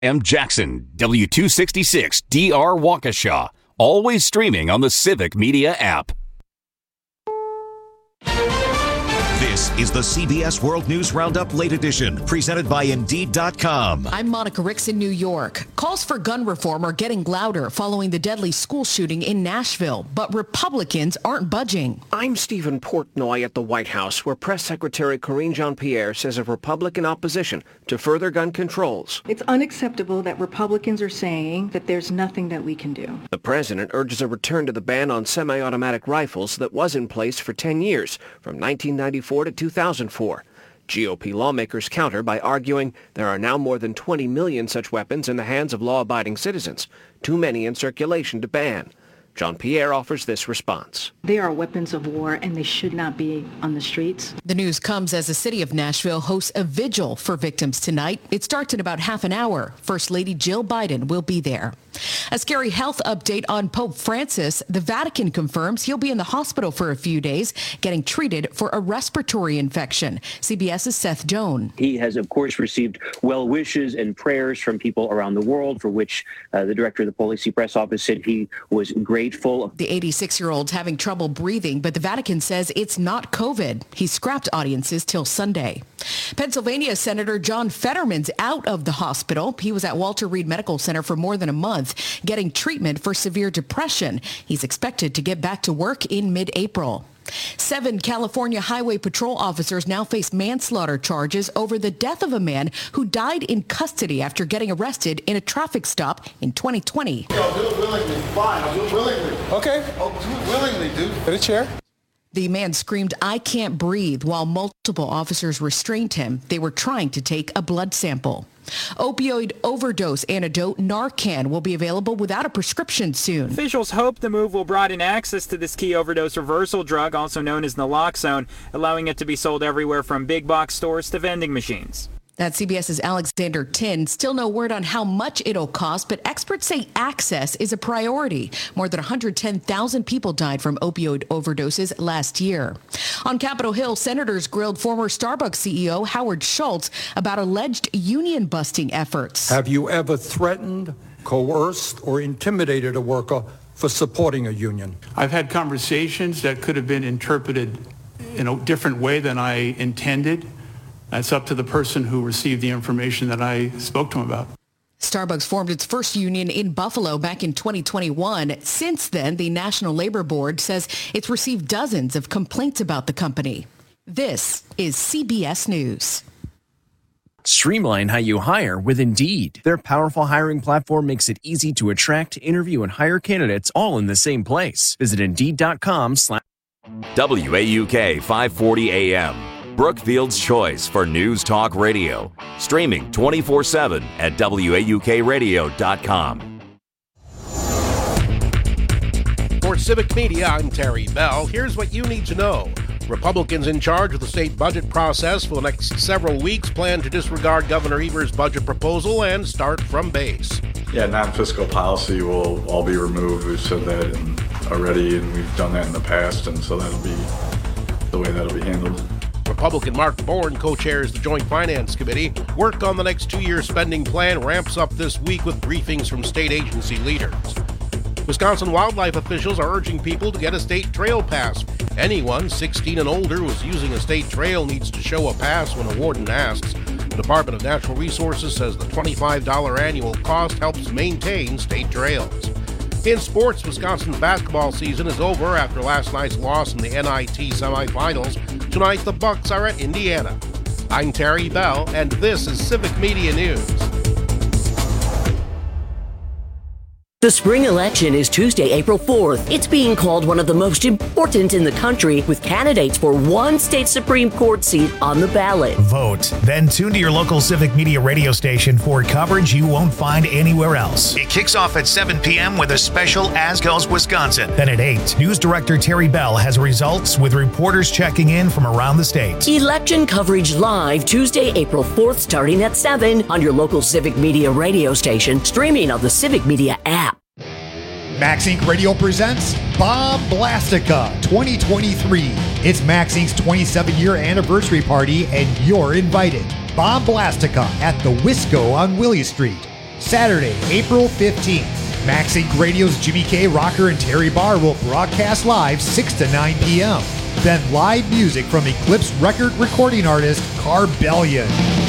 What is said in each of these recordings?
M. Jackson, W266 DR Waukesha. Always streaming on the Civic Media app. This is the CBS World News Roundup Late Edition, presented by Indeed.com. I'm Monica Ricks in New York. Calls for gun reform are getting louder following the deadly school shooting in Nashville, but Republicans aren't budging. I'm Stephen Portnoy at the White House, where Press Secretary Karine Jean-Pierre says of Republican opposition to further gun controls. It's unacceptable that Republicans are saying that there's nothing that we can do. The president urges a return to the ban on semi-automatic rifles that was in place for 10 years, from 1994 to 2004. GOP lawmakers counter by arguing there are now more than 20 million such weapons in the hands of law-abiding citizens, too many in circulation to ban. Jean-Pierre offers this response. They are weapons of war and they should not be on the streets. The news comes as the city of Nashville hosts a vigil for victims tonight. It starts in about half an hour. First Lady Jill Biden will be there. A scary health update on Pope Francis. The Vatican confirms he'll be in the hospital for a few days, getting treated for a respiratory infection. CBS's Seth Doan. He has, of course, received well wishes and prayers from people around the world, for which the director of the Holy See Press Office said he was grateful. The 86-year-old's having trouble breathing, but the Vatican says it's not COVID. He scrapped audiences till Sunday. Pennsylvania Senator John Fetterman's out of the hospital. He was at Walter Reed Medical Center for more than a month, getting treatment for severe depression. He's expected to get back to work in mid-April. 7 California Highway Patrol officers now face manslaughter charges over the death of a man who died in custody after getting arrested in a traffic stop in 2020. I'll do it willingly. Fine, I'll do it willingly. Okay. I'll do it willingly, dude. Get a chair. The man screamed, "I can't breathe," while multiple officers restrained him. They were trying to take a blood sample. Opioid overdose antidote Narcan will be available without a prescription soon. Officials hope the move will broaden access to this key overdose reversal drug, also known as naloxone, allowing it to be sold everywhere from big box stores to vending machines. That's CBS's Alexander Tin. Still no word on how much it'll cost, but experts say access is a priority. More than 110,000 people died from opioid overdoses last year. On Capitol Hill, senators grilled former Starbucks CEO Howard Schultz about alleged union-busting efforts. Have you ever threatened, coerced, or intimidated a worker for supporting a union? I've had conversations that could have been interpreted in a different way than I intended. That's up to the person who received the information that I spoke to him about. Starbucks formed its first union in Buffalo back in 2021. Since then, the National Labor Board says it's received dozens of complaints about the company. This is CBS News. Streamline how you hire with Indeed. Their powerful hiring platform makes it easy to attract, interview, and hire candidates all in the same place. Visit Indeed.com/ WAUK 540 AM. Brookfield's choice for news talk radio. Streaming 24/7 at WAUKradio.com. For Civic Media, I'm Terry Bell. Here's what you need to know. Republicans in charge of the state budget process for the next several weeks plan to disregard Governor Evers' budget proposal and start from base. Yeah, non-fiscal policy will all be removed. We've said that already, and we've done that in the past, and so that'll be the way that'll be handled. Republican Mark Bourne co-chairs the Joint Finance Committee. Work on the next 2-year spending plan ramps up this week with briefings from state agency leaders. Wisconsin wildlife officials are urging people to get a state trail pass. Anyone 16 and older who's using a state trail needs to show a pass when a warden asks. The Department of Natural Resources says the $25 annual cost helps maintain state trails. In sports, Wisconsin's basketball season is over after last night's loss in the NIT semifinals. Tonight, the Bucks are at Indiana. I'm Terry Bell, and this is Civic Media News. The spring election is Tuesday, April 4th. It's being called one of the most important in the country, with candidates for one state Supreme Court seat on the ballot. Vote. Then tune to your local Civic Media radio station for coverage you won't find anywhere else. It kicks off at 7 p.m. with a special As Goes Wisconsin. Then at 8, News Director Terry Bell has results with reporters checking in from around the state. Election coverage live Tuesday, April 4th, starting at 7 on your local Civic Media radio station, streaming on the Civic Media app. Max Inc. Radio presents Bomb Blastica 2023. It's Max Inc.'s 27-year anniversary party, and you're invited. Bomb Blastica at the Wisco on Willie Street. Saturday, April 15th. Max Inc. Radio's Jimmy K. Rocker and Terry Barr will broadcast live 6 to 9 p.m. Then live music from Eclipse record recording artist Carbellion.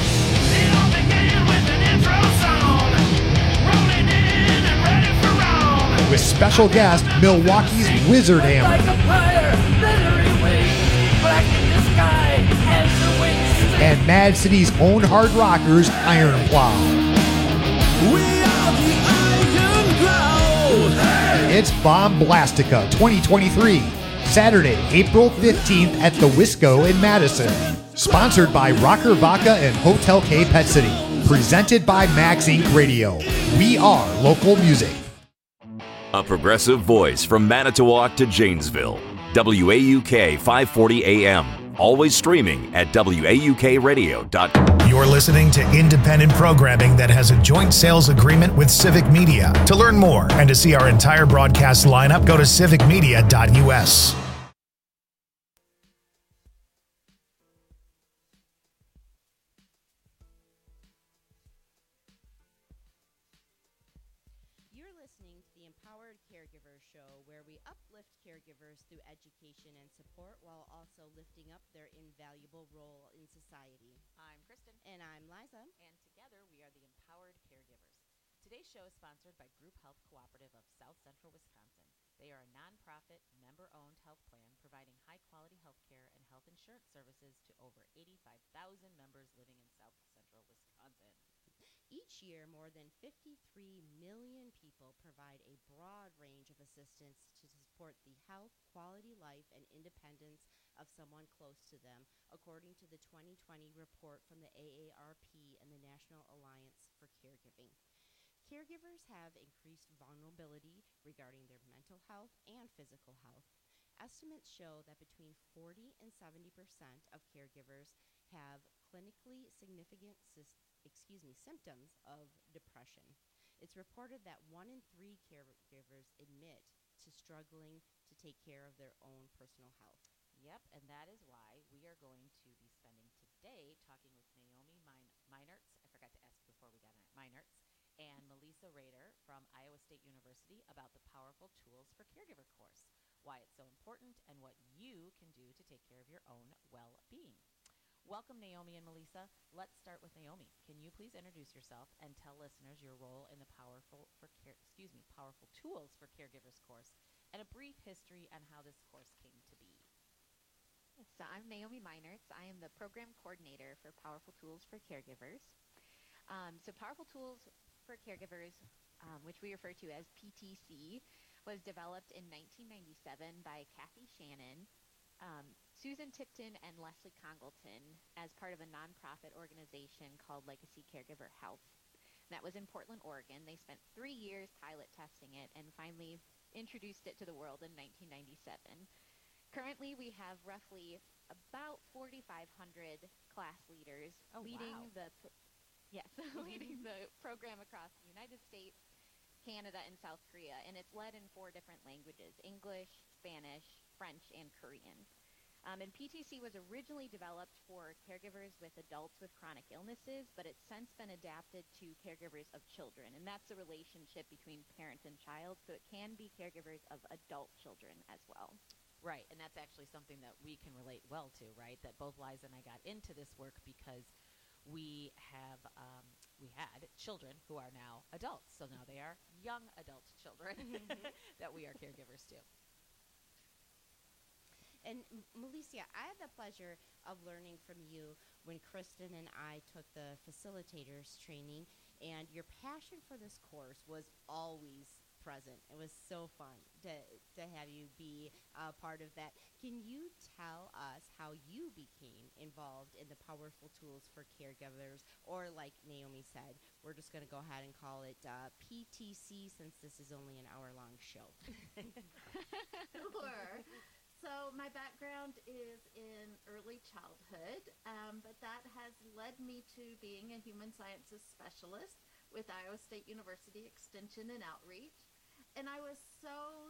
With special guest Milwaukee's Wizard Hammer. And Mad City's own hard rockers Iron Plow. It's Bomblastica 2023, Saturday, April 15th at the Wisco in Madison. Sponsored by Rocker Vodka and Hotel K Pet City. Presented by Max Inc. Radio. We are local music. A progressive voice from Manitowoc to Janesville. WAUK 540 AM. Always streaming at WAUKradio.com. You're listening to independent programming that has a joint sales agreement with Civic Media. To learn more and to see our entire broadcast lineup, go to civicmedia.us. You're listening to the Empowered Caregivers Show, where we uplift caregivers through education and support while also lifting up their invaluable role in society. I'm Kristen. And I'm Liza. And together we are the Empowered Caregivers. Today's show is sponsored by Group Health Cooperative of South Central Wisconsin. They are a nonprofit, member-owned health plan providing high-quality health care and health insurance services to over 85,000 members living in South Central Wisconsin. Each year, more than 53 million people provide a broad range of assistance to support the health, quality life, and independence of someone close to them, according to the 2020 report from the AARP and the National Alliance for Caregiving. Caregivers have increased vulnerability regarding their mental health and physical health. Estimates show that between 40 and 70% of caregivers have clinically significant symptoms of depression. It's reported that 1 in 3 caregivers admit to struggling to take care of their own personal health. Yep, and that is why we are going to be spending today talking with Naomi Meinertz. I forgot to ask before we got on it. Meinertz and Melissa Rader from Iowa State University about the Powerful Tools for Caregiver course, why it's so important, and what you can do to take care of your own well-being. Welcome, Naomi and Melissa. Let's start with Naomi. Can you please introduce yourself and tell listeners your role in the Powerful Tools for Caregivers course, and a brief history on how this course came to be. So I'm Naomi Meinertz. I am the program coordinator for Powerful Tools for Caregivers. So Powerful Tools for Caregivers, which we refer to as PTC, was developed in 1997 by Kathy Shannon, Susan Tipton, and Leslie Congleton as part of a nonprofit organization called Legacy Caregiver Health. And that was in Portland, Oregon. They spent 3 years pilot testing it and finally introduced it to the world in 1997. Currently, we have roughly about 4,500 class leaders leading the program across the United States, Canada, and South Korea, and it's led in 4 different languages: English, Spanish, French, and Korean. And PTC was originally developed for caregivers with adults with chronic illnesses, but it's since been adapted to caregivers of children, and that's the relationship between parent and child, so it can be caregivers of adult children as well. Right, and that's actually something that we can relate well to, right? That both Liza and I got into this work because we had children who are now adults, so now they are young adult children that we are caregivers to. And Melissa, I had the pleasure of learning from you when Kristen and I took the facilitators training, and your passion for this course was always present. It was so fun to have you be a part of that. Can you tell us how you became involved in the Powerful Tools for Caregivers, or like Naomi said, we're just going to go ahead and call it PTC since this is only an hour-long show. Sure. So my background is in early childhood, but that has led me to being a human sciences specialist with Iowa State University Extension and Outreach. And I was so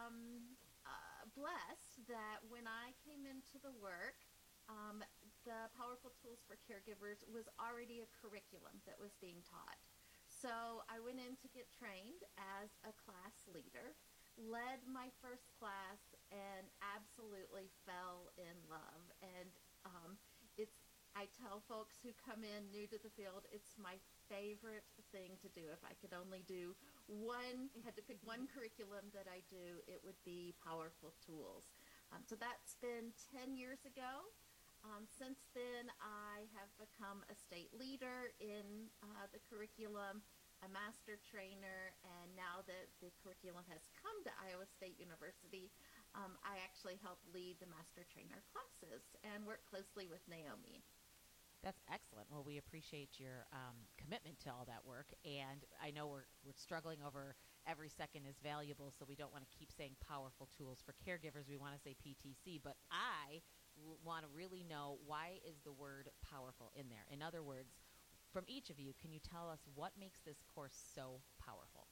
blessed that when I came into the work, the Powerful Tools for Caregivers was already a curriculum that was being taught. So I went in to get trained as a class leader, led my first class, and absolutely fell in love. And I tell folks who come in new to the field, it's my favorite thing to do. If I could only do had to pick one curriculum that I do, it would be Powerful Tools. So that's been 10 years ago. Since then, I have become a state leader in the curriculum, a master trainer, and now that the curriculum has come to Iowa State University, I actually help lead the master trainer classes and work closely with Naomi. That's excellent. Well, we appreciate your commitment to all that work, and I know we're struggling over every second is valuable, so we don't want to keep saying Powerful Tools for Caregivers. We want to say PTC, but I want to really know, why is the word powerful in there? In other words, from each of you, can you tell us what makes this course so powerful?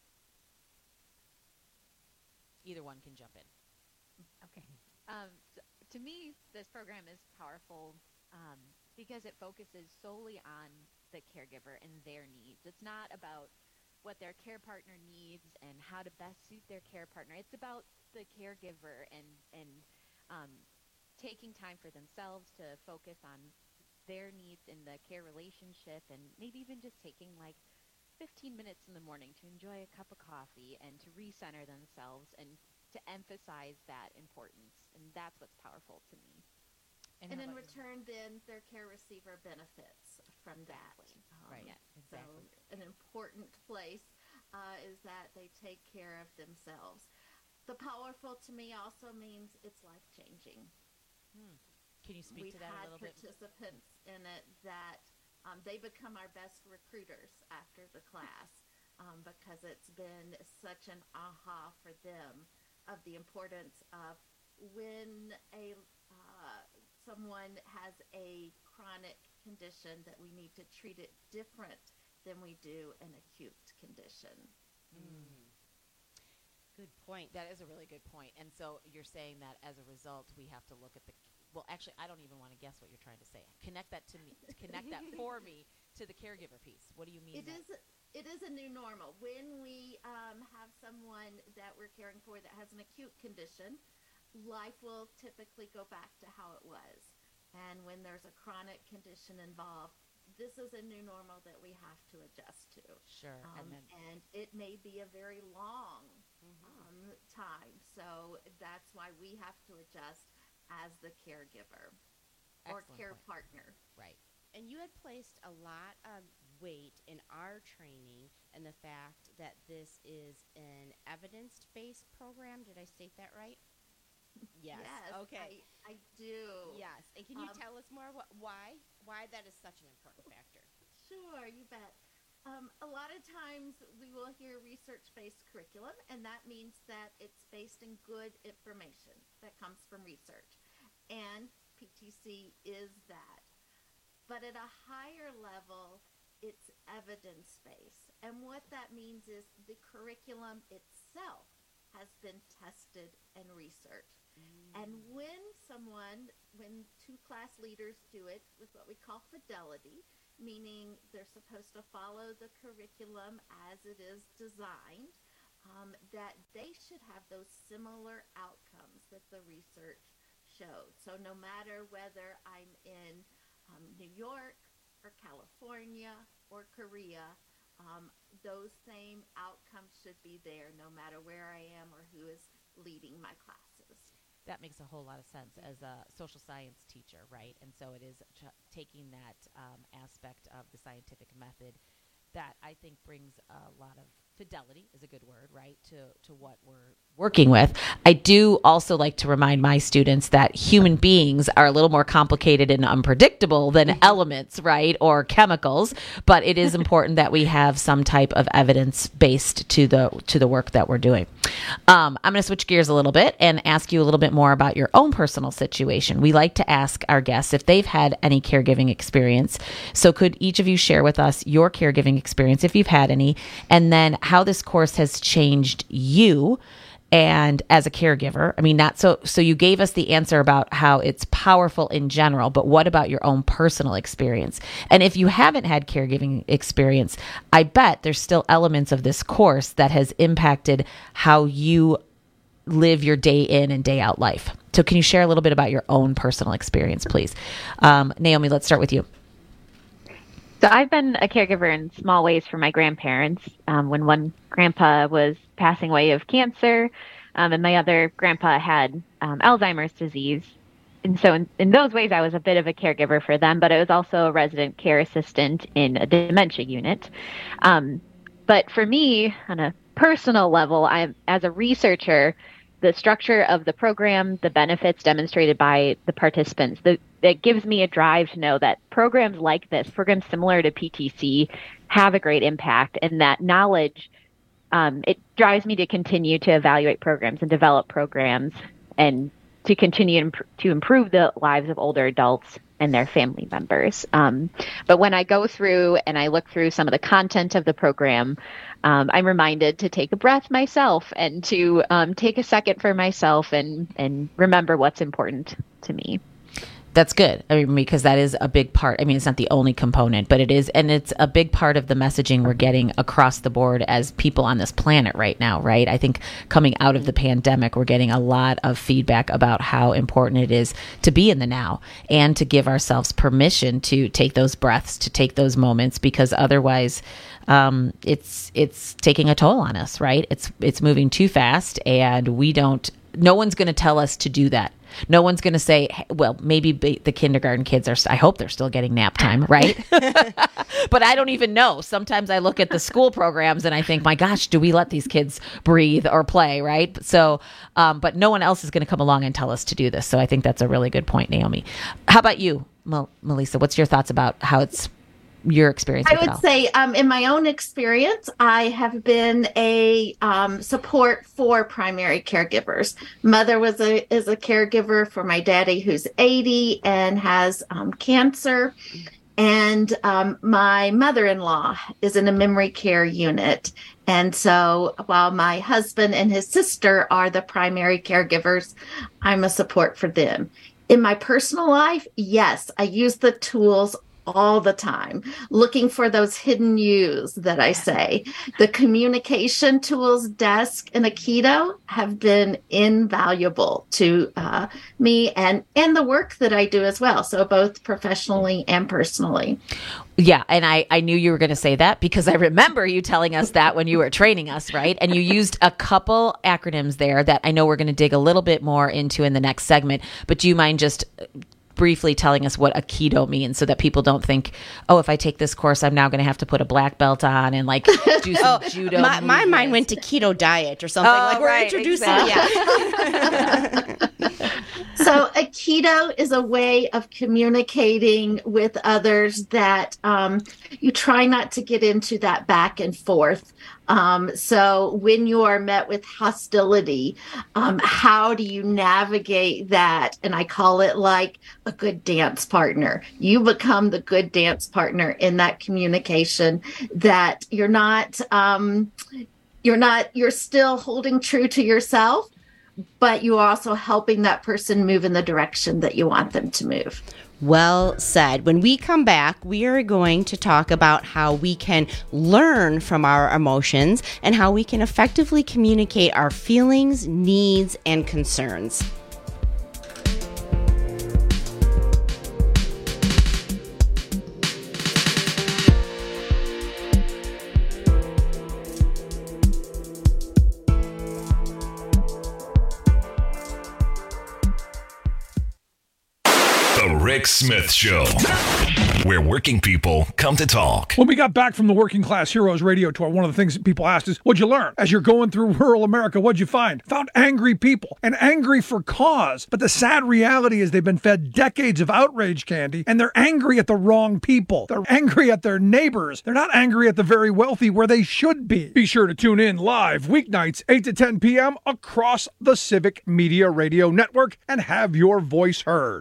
Either one can jump in. Okay. To me, this program is powerful because it focuses solely on the caregiver and their needs. It's not about what their care partner needs and how to best suit their care partner. It's about the caregiver and taking time for themselves to focus on their needs in the care relationship, and maybe even just taking like 15 minutes in the morning to enjoy a cup of coffee and to recenter themselves and to emphasize that importance. And that's what's powerful to me. And in return, then, their care receiver benefits from that. Right. Yeah. Exactly. So an important place is that they take care of themselves. The powerful to me also means it's life-changing. Can you speak to that a little bit? We've had participants in it that they become our best recruiters after the class because it's been such an aha for them of the importance of when someone has a chronic condition, that we need to treat it different than we do an acute condition. Good point. That is a really good point. And so you're saying that as a result, we have to look at well, actually, I don't even want to guess what you're trying to say. Connect that to me. Connect that for me to the caregiver piece. What do you mean? It is a new normal. When we have someone that we're caring for that has an acute condition, life will typically go back to how it was. And when there's a chronic condition involved, this is a new normal that we have to adjust to. Sure. And it may be a very long time. So that's why we have to adjust as the caregiver or care partner. Right. And you had placed a lot of weight in our training and the fact that this is an evidence-based program. Did I state that right? Yes. Okay. I do. Yes. And can you tell us more why that is such an important factor? Sure, you bet. A lot of times we will hear research-based curriculum, and that means that it's based in good information that comes from research. And PTC is that. But at a higher level, it's evidence-based. And what that means is the curriculum itself has been tested and researched. And when two class leaders do it with what we call fidelity, meaning they're supposed to follow the curriculum as it is designed, that they should have those similar outcomes that the research showed. So no matter whether I'm in New York or California or Korea, those same outcomes should be there no matter where I am or who is leading my classes. That makes a whole lot of sense as a social science teacher, right? And so it is taking that aspect of the scientific method that I think brings a lot of fidelity, is a good word, right, to what we're working with. I do also like to remind my students that human beings are a little more complicated and unpredictable than elements, right, or chemicals, but it is important that we have some type of evidence based to the work that we're doing. I'm going to switch gears a little bit and ask you a little bit more about your own personal situation. We like to ask our guests if they've had any caregiving experience. So could each of you share with us your caregiving experience, if you've had any, and then how this course has changed you and as a caregiver? I mean, not so you gave us the answer about how it's powerful in general, but what about your own personal experience? And if you haven't had caregiving experience, I bet there's still elements of this course that has impacted how you live your day in and day out life. So can you share a little bit about your own personal experience, please? Naomi, let's start with you. So I've been a caregiver in small ways for my grandparents. When one grandpa was passing away of cancer, and my other grandpa had Alzheimer's disease. And so in those ways, I was a bit of a caregiver for them, but I was also a resident care assistant in a dementia unit. But for me, on a personal level, as a researcher, the structure of the program, the benefits demonstrated by the participants, that gives me a drive to know that programs like this, programs similar to PTC, have a great impact, and that knowledge, it drives me to continue to evaluate programs and develop programs and to continue to improve the lives of older adults and their family members. But when I go through and I look through some of the content of the program, I'm reminded to take a breath myself and to take a second for myself and remember what's important to me. That's good. I mean, because that is a big part. I mean, it's not the only component, but it is. And it's a big part of the messaging we're getting across the board as people on this planet right now, right? I think coming out of the pandemic, we're getting a lot of feedback about how important it is to be in the now and to give ourselves permission to take those breaths, to take those moments, because otherwise it's taking a toll on us, right? It's moving too fast, and no one's going to tell us to do that. No one's going to say, well, maybe the kindergarten kids I hope they're still getting nap time, right? But I don't even know. Sometimes I look at the school programs and I think, my gosh, do we let these kids breathe or play, right? So, but no one else is going to come along and tell us to do this. So I think that's a really good point, Naomi. How about you, Melissa? What's your thoughts about how it's your experience? I would say in my own experience, I have been a support for primary caregivers. Mother is a caregiver for my daddy, who's 80 and has cancer. And my mother-in-law is in a memory care unit. And so while my husband and his sister are the primary caregivers, I'm a support for them. In my personal life, yes, I use the tools all the time, looking for those hidden U's that I say. The communication tools, Desk and Aikido, have been invaluable to me and the work that I do as well. So both professionally and personally. Yeah, and I knew you were going to say that because I remember you telling us that when you were training us, right? And you used a couple acronyms there that I know we're going to dig a little bit more into in the next segment. But do you mind just briefly telling us what Aikido means so that people don't think, oh, if I take this course, I'm now going to have to put a black belt on and like do some judo. My mind went to keto diet or something. Like we're introducing. Exactly. So Aikido is a way of communicating with others that you try not to get into that back and forth. So when you are met with hostility, how do you navigate that? And I call it like a good dance partner. You become the good dance partner in that communication, that you're still holding true to yourself, but you're also helping that person move in the direction that you want them to move. Well said. When we come back, we are going to talk about how we can learn from our emotions and how we can effectively communicate our feelings, needs, and concerns. The Rick Smith Show, where working people come to talk. When we got back from the Working Class Heroes radio tour, one of the things that people asked is, what'd you learn? As you're going through rural America, what'd you find? Found angry people, and angry for cause. But the sad reality is they've been fed decades of outrage candy, and they're angry at the wrong people. They're angry at their neighbors. They're not angry at the very wealthy where they should be. Be sure to tune in live weeknights, 8 to 10 p.m. across the Civic Media Radio Network and have your voice heard.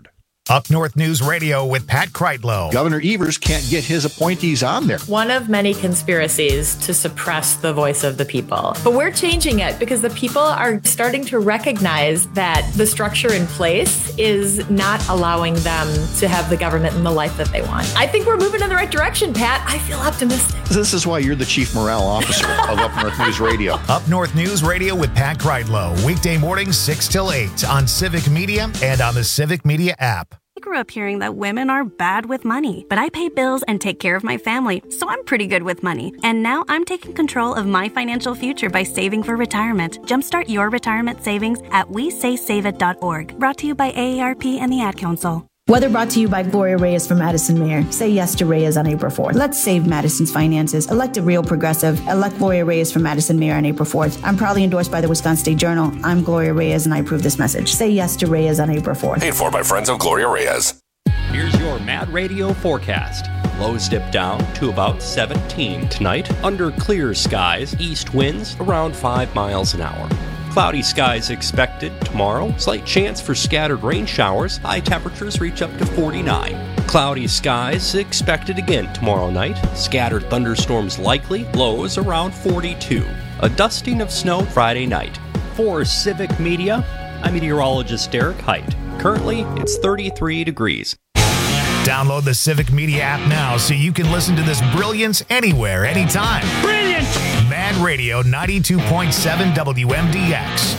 Up North News Radio with Pat Kreitlow. Governor Evers can't get his appointees on there. One of many conspiracies to suppress the voice of the people. But we're changing it because the people are starting to recognize that the structure in place is not allowing them to have the government and the life that they want. I think we're moving in the right direction, Pat. I feel optimistic. This is why you're the chief morale officer of Up North News Radio. Up North News Radio with Pat Kreitlow. Weekday mornings 6 till 8 on Civic Media and on the Civic Media app. I grew up hearing that women are bad with money, but I pay bills and take care of my family, so I'm pretty good with money. And now I'm taking control of my financial future by saving for retirement. Jumpstart your retirement savings at WeSaySaveIt.org. Brought to you by AARP and the Ad Council. Weather brought to you by Gloria Reyes from Madison Mayor. Say yes to Reyes on April 4th. Let's save Madison's finances. Elect a real progressive. Elect Gloria Reyes from Madison Mayor on April 4th. I'm proudly endorsed by the Wisconsin State Journal. I'm Gloria Reyes and I approve this message. Say yes to Reyes on April 4th. Paid for by friends of Gloria Reyes. Here's your Mad Radio forecast. Lows dip down to about 17 tonight. Under clear skies, east winds around 5 miles an hour. Cloudy skies expected tomorrow. Slight chance for scattered rain showers. High temperatures reach up to 49. Cloudy skies expected again tomorrow night. Scattered thunderstorms likely. Lows around 42. A dusting of snow Friday night. For Civic Media, I'm meteorologist Derek Height. Currently, it's 33 degrees. Download the Civic Media app now so you can listen to this brilliance anywhere, anytime. Brilliant! Mad Radio 92.7 WMDX.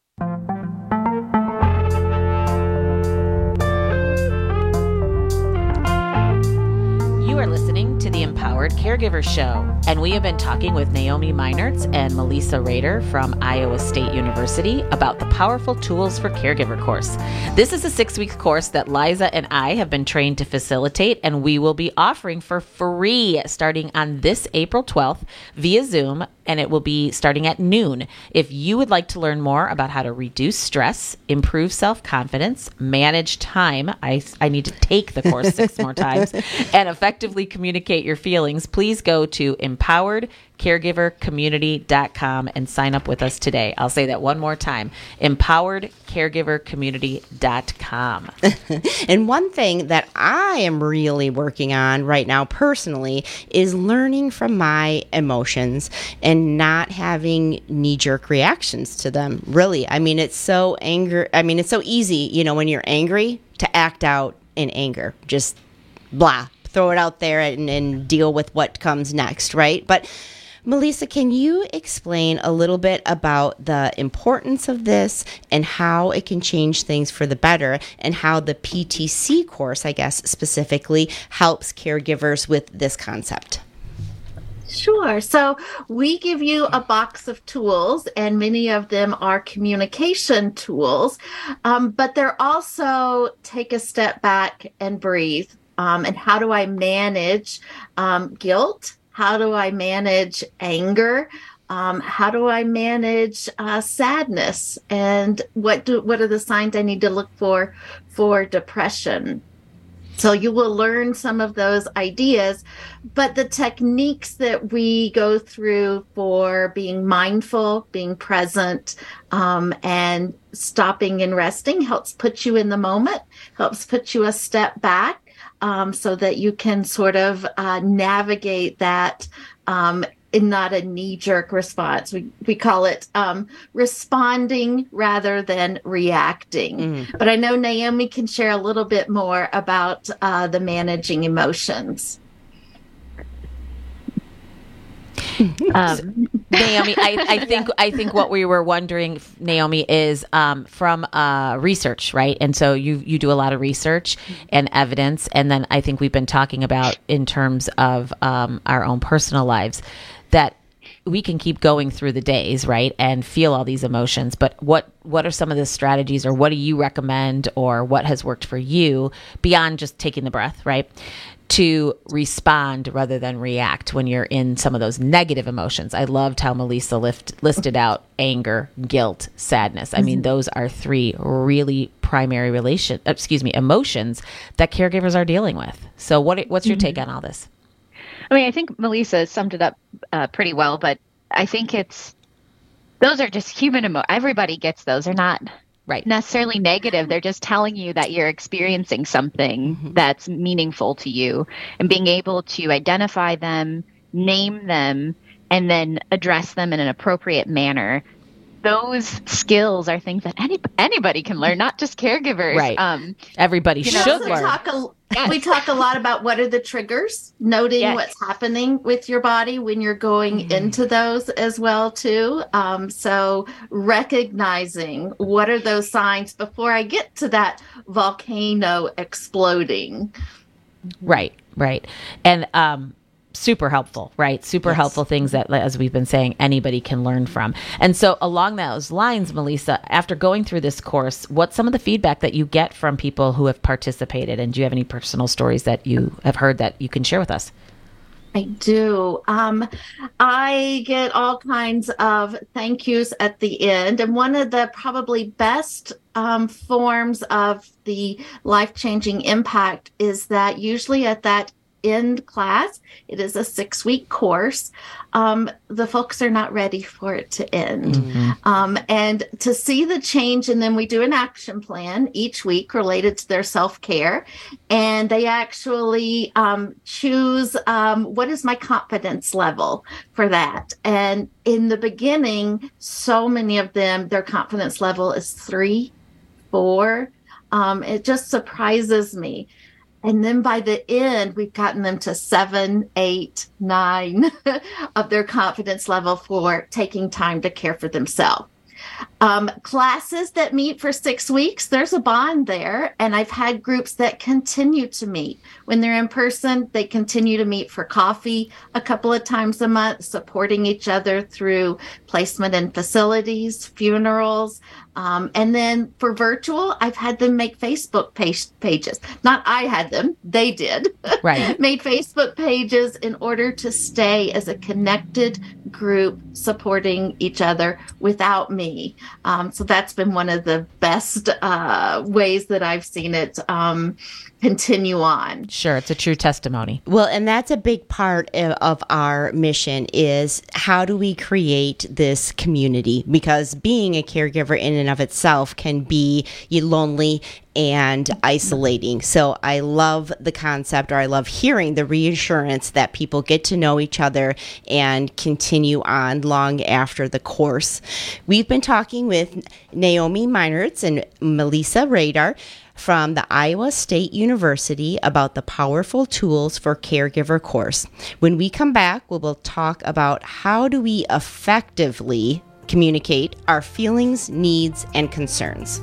You are listening to the Empowered Caregiver Show, and we have been talking with Naomi Meinertz and Melissa Rader from Iowa State University about the Powerful Tools for Caregiver course. This is a 6-week course that Liza and I have been trained to facilitate, and we will be offering for free starting on this April 12th via Zoom, and it will be starting at noon. If you would like to learn more about how to reduce stress, improve self-confidence, manage time, I need to take the course 6 more times, and effectively communicate your feelings, please go to empoweredcaregivercommunity.com and sign up with us today. I'll say that one more time, empoweredcaregivercommunity.com. And one thing that I am really working on right now personally is learning from my emotions and not having knee-jerk reactions to them. Really, I mean, it's so easy, when you're angry to act out in anger. Just blah, throw it out there and deal with what comes next, right? But Melissa, can you explain a little bit about the importance of this and how it can change things for the better, and how the PTC course, I guess, specifically helps caregivers with this concept? Sure. So we give you a box of tools, and many of them are communication tools, but they're also take a step back and breathe. And how do I manage guilt? How do I manage anger? How do I manage sadness? And what are the signs I need to look for depression? So you will learn some of those ideas, but the techniques that we go through for being mindful, being present, and stopping and resting helps put you in the moment, helps put you a step back, so that you can sort of navigate that in not a knee-jerk response. We call it responding rather than reacting. Mm-hmm. But I know Naomi can share a little bit more about the managing emotions. Naomi, I think what we were wondering, Naomi, is from research, right? And so you do a lot of research and evidence, and then I think we've been talking about in terms of our own personal lives that we can keep going through the days, right, and feel all these emotions. But what are some of the strategies, or what do you recommend, or what has worked for you beyond just taking the breath, right, to respond rather than react when you're in some of those negative emotions? I loved how Melissa listed out anger, guilt, sadness. I mean, those are 3 really primary emotions that caregivers are dealing with. So what's your take on all this? I mean, I think Melissa summed it up pretty well, but I think those are just human emotions. Everybody gets those. They're not necessarily negative. They're just telling you that you're experiencing something that's meaningful to you, and being able to identify them, name them, and then address them in an appropriate manner. Those skills are things that anybody can learn, not just caregivers. Right. Everybody should learn. We talk a lot about what are the triggers, noting what's happening with your body when you're going into those as well, too. So recognizing what are those signs before I get to that volcano exploding. Right. And super helpful, right? Super helpful things that, as we've been saying, anybody can learn from. And so along those lines, Melissa, after going through this course, what's some of the feedback that you get from people who have participated? And do you have any personal stories that you have heard that you can share with us? I do. I get all kinds of thank yous at the end. And one of the probably best forms of the life-changing impact is that usually at that end class, it is a 6-week course. The folks are not ready for it to end. And to see the change, and then we do an action plan each week related to their self-care. And they actually choose what is my confidence level for that. And in the beginning, so many of them, their confidence level is 3, 4. It just surprises me. And then by the end, we've gotten them to 7, 8, 9 of their confidence level for taking time to care for themselves. Classes that meet for 6 weeks, there's a bond there. And I've had groups that continue to meet. When they're in person, they continue to meet for coffee a couple of times a month, supporting each other through placement in facilities, funerals. And then for virtual, I've had them make Facebook pages. Not I had them, they did. Right. Made Facebook pages in order to stay as a connected group supporting each other without me. So that's been one of the best ways that I've seen it continue on. Sure, it's a true testimony. Well, and that's a big part of our mission is how do we create this community? Because being a caregiver in and of itself can be lonely and isolating. So I love the concept, or I love hearing the reassurance that people get to know each other and continue on long after the course. We've been talking with Naomi Meinertz and Melissa Rader from the Iowa State University about the Powerful Tools for Caregiver course. When we come back, we will talk about how do we effectively communicate our feelings, needs, and concerns.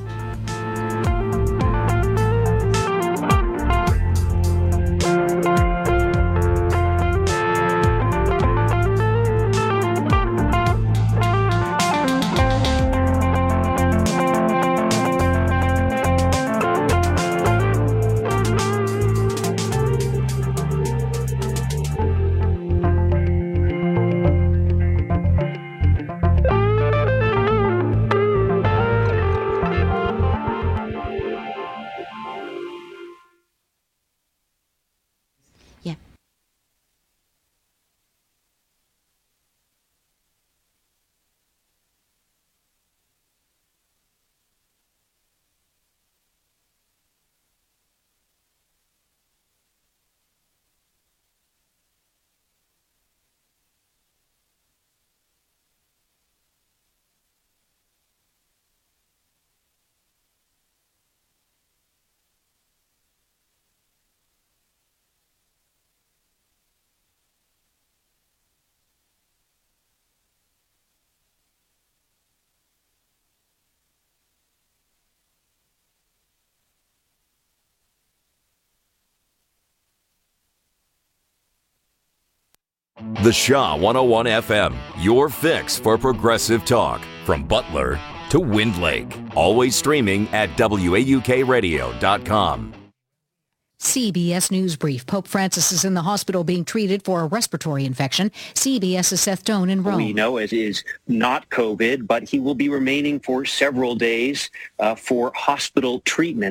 The Shaw 101 FM, your fix for progressive talk. From Butler to Wind Lake. Always streaming at WAUKradio.com. CBS News Brief. Pope Francis is in the hospital being treated for a respiratory infection. CBS's Seth Doan in Rome. We know it is not COVID, but he will be remaining for several days for hospital treatment.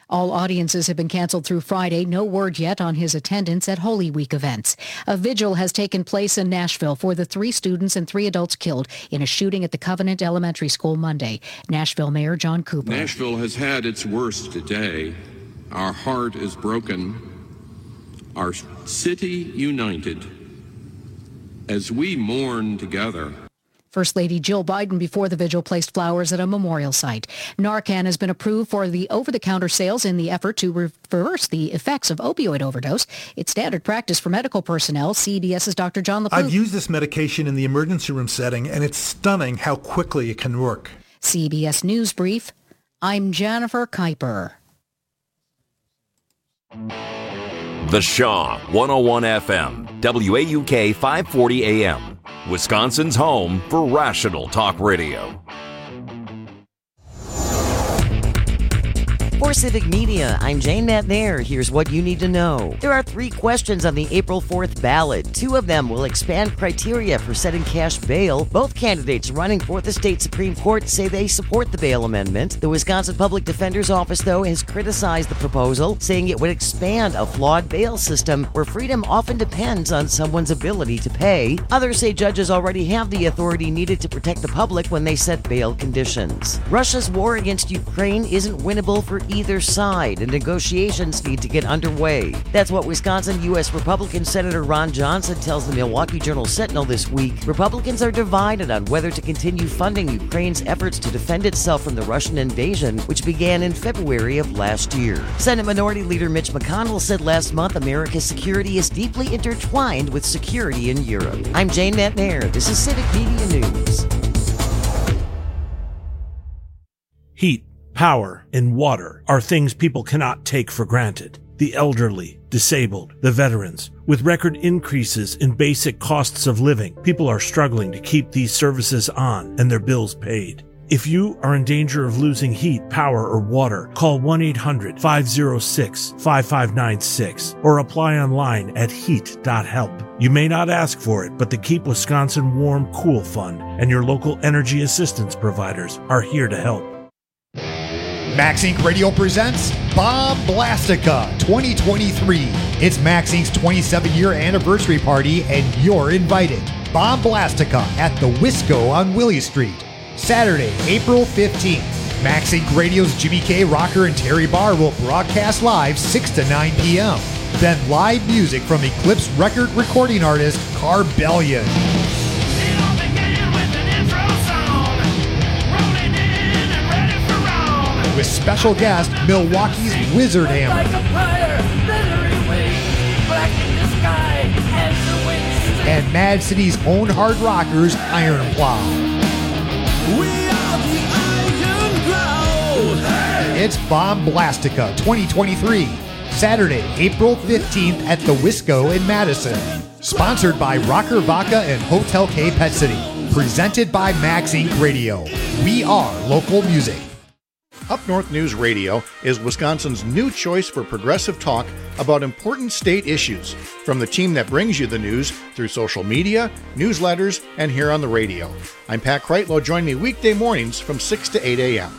All audiences have been canceled through Friday. No word yet on his attendance at Holy Week events. A vigil has taken place in Nashville for the 3 students and 3 adults killed in a shooting at the Covenant Elementary School Monday. Nashville Mayor John Cooper. Nashville has had its worst day. Our heart is broken. Our city united as we mourn together. First Lady Jill Biden before the vigil placed flowers at a memorial site. Narcan has been approved for the over-the-counter sales in the effort to reverse the effects of opioid overdose. It's standard practice for medical personnel. CBS's Dr. John LaPlante. I've used this medication in the emergency room setting, and it's stunning how quickly it can work. CBS News Brief. I'm Jennifer Kuiper. The Shaw 101 FM, WAUK 540 AM, Wisconsin's home for rational talk radio. For Civic Media, I'm Jane Matnair. Here's what you need to know. There are 3 questions on the April 4th ballot. 2 of them will expand criteria for setting cash bail. Both candidates running for the state Supreme Court say they support the bail amendment. The Wisconsin Public Defender's Office, though, has criticized the proposal, saying it would expand a flawed bail system where freedom often depends on someone's ability to pay. Others say judges already have the authority needed to protect the public when they set bail conditions. Russia's war against Ukraine isn't winnable for either side, and negotiations need to get underway. That's what Wisconsin U.S. Republican Senator Ron Johnson tells the Milwaukee Journal-Sentinel this week. Republicans are divided on whether to continue funding Ukraine's efforts to defend itself from the Russian invasion, which began in February of last year. Senate Minority Leader Mitch McConnell said last month America's security is deeply intertwined with security in Europe. I'm Jane Matnair. This is Civic Media News. Heat, power, and water are things people cannot take for granted. The elderly, disabled, the veterans. With record increases in basic costs of living, people are struggling to keep these services on and their bills paid. If you are in danger of losing heat, power, or water, call 1-800-506-5596 or apply online at heat.help. You may not ask for it, but the Keep Wisconsin Warm Cool Fund and your local energy assistance providers are here to help. Max Inc. Radio presents Bomb Blastica 2023. It's Max Inc.'s 27-year anniversary party, and you're invited. Bomb Blastica at the Wisco on Willie Street. Saturday, April 15th. Max Inc. Radio's Jimmy K. Rocker and Terry Barr will broadcast live 6 to 9 p.m. Then live music from Eclipse record recording artist Carbellion. With special guest, Milwaukee's Wizard Hammer. And Mad City's own hard rockers, Iron Plow. It's Bomb Blastica 2023, Saturday, April 15th at the Wisco in Madison. Sponsored by Rocker Vodka and Hotel K Pet City. Presented by Max Inc. Radio. We are local music. Up North News Radio is Wisconsin's new choice for progressive talk about important state issues, from the team that brings you the news through social media, newsletters, and here on the radio. I'm Pat Kreitlow. Join me weekday mornings from 6 to 8 a.m.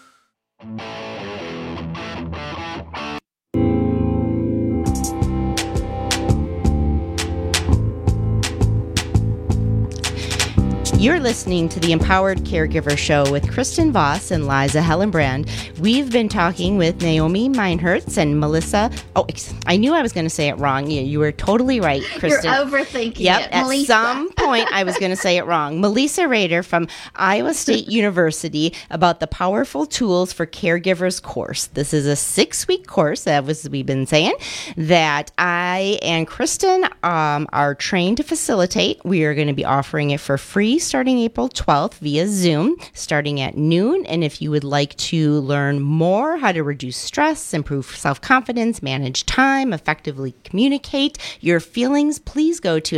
You're listening to the Empowered Caregiver Show with Kristen Voss and Liza Hellenbrand. We've been talking with Naomi Meinherz and Melissa. Oh, I knew I was going to say it wrong. You were totally right, Kristen. You're overthinking yep, it, at Melissa. some point I was going to say it wrong. Melissa Rader from Iowa State University about the Powerful Tools for Caregivers course. This is a 6-week course, we've been saying, that I and Kristen are trained to facilitate. We are going to be offering it for free starting April 12th via Zoom, starting at noon. And if you would like to learn more how to reduce stress, improve self-confidence, manage time, effectively communicate your feelings, please go to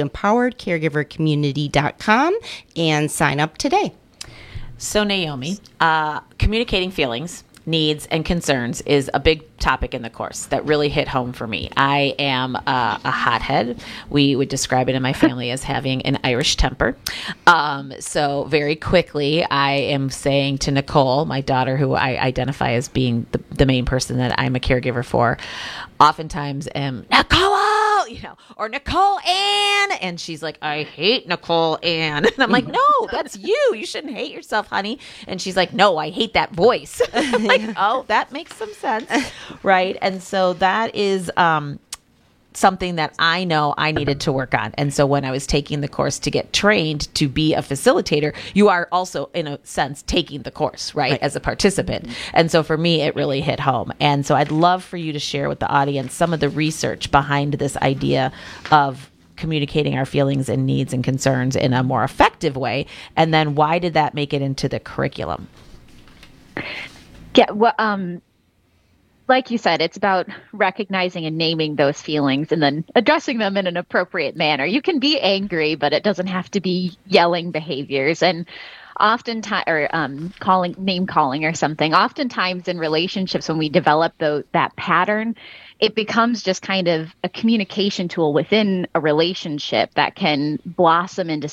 empoweredcaregivercommunity.com and sign up today. So Naomi, communicating feelings needs, and concerns is a big topic in the course that really hit home for me. I am a hothead. We would describe it in my family as having an Irish temper. So very quickly, I am saying to Nicole, my daughter, who I identify as being the main person that I'm a caregiver for, oftentimes am Nicole, or Nicole Ann. And she's like, I hate Nicole Ann. And I'm like, no, that's you. You shouldn't hate yourself, honey. And she's like, no, I hate that voice. I'm like, oh, that makes some sense. Right. And so that is something that I know I needed to work on. And so when I was taking the course to get trained to be a facilitator, you are also, in a sense, taking the course, right, as a participant. And so for me, it really hit home. And so I'd love for you to share with the audience some of the research behind this idea of communicating our feelings and needs and concerns in a more effective way. And then why did that make it into the curriculum? Yeah, well, like you said, it's about recognizing and naming those feelings and then addressing them in an appropriate manner. You can be angry, but it doesn't have to be yelling behaviors. And oftentimes, or name calling or something, oftentimes in relationships, when we develop that pattern, it becomes just kind of a communication tool within a relationship that can blossom into,